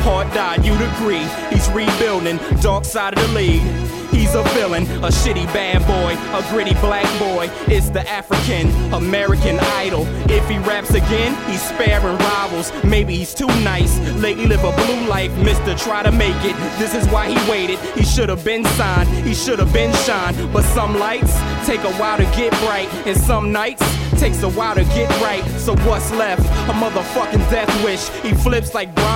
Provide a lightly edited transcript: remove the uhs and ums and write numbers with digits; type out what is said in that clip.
Hard died, you'd agree. He's rebuilding, dark side of the league. He's a villain, a shitty bad boy, a gritty black boy. It's the African American Idol. If he raps again, he's sparing rivals. Maybe he's too nice. Lately live a blue life, Mr. Try to make it. This is why he waited. He should have been signed, he should have been shined. But some lights take a while to get bright, and some nights takes a while to get right. So what's left? A motherfucking death wish. He flips like Brian